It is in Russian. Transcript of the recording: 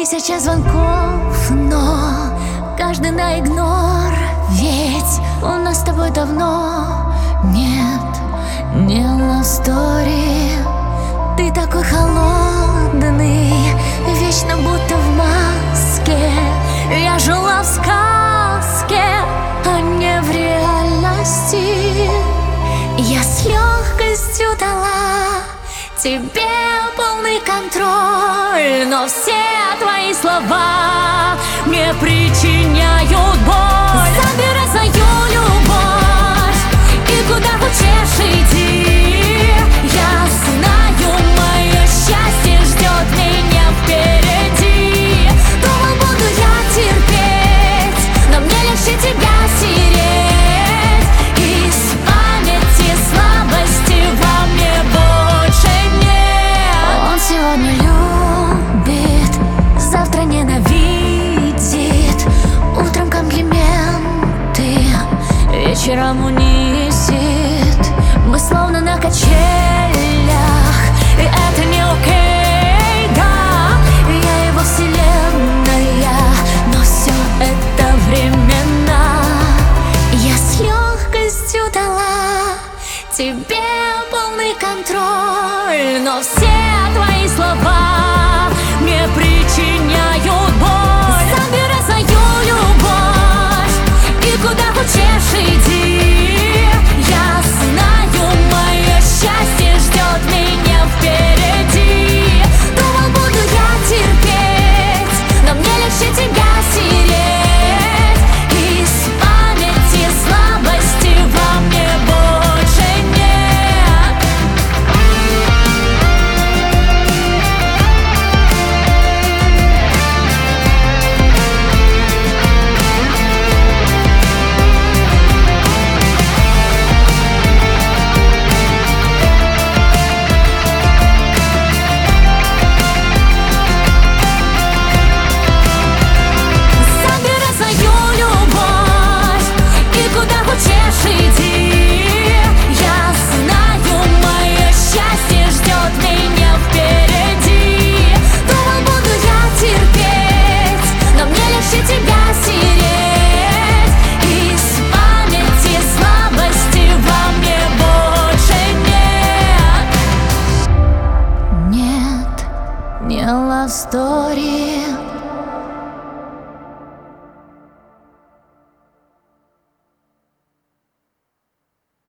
1000 звонков, но каждый на игнор. Ведь у нас с тобой давно не love story. Ты такой холодный, вечно будто в маске. Я жила в сказке, а не в реальности. Я с легкостью дала тебе полный контроль, но все твои слова мне причиняют боль. Забирай свою любовь и куда хочешь иди. Я знаю, мое счастье ждет меня впереди. Думал, буду я терпеть, но мне легче тебя стереть. Из памяти слабости во мне больше нет. Он сегодня любит, завтра ненавидит. Утром комплименты, вечером унизит. Мы словно на качелях, и это не окей, да. Я его вселенная, но все это временно. Я с легкостью дала тебе полный контроль, но все твои слова мне причиняют боль. Забирай свою любовь и куда хочешь иди. Я знаю, мое счастье ждет меня впереди. Думал, буду я терпеть, но мне легче тебя стереть. Из памяти слабости во мне больше нет. Забирай свою любовь и куда хочешь иди. Я знаю, мое счастье ждет меня впереди. Думал, буду я терпеть, но мне легче тебя стереть. Из памяти слабости во мне больше нет. Нет, не love story.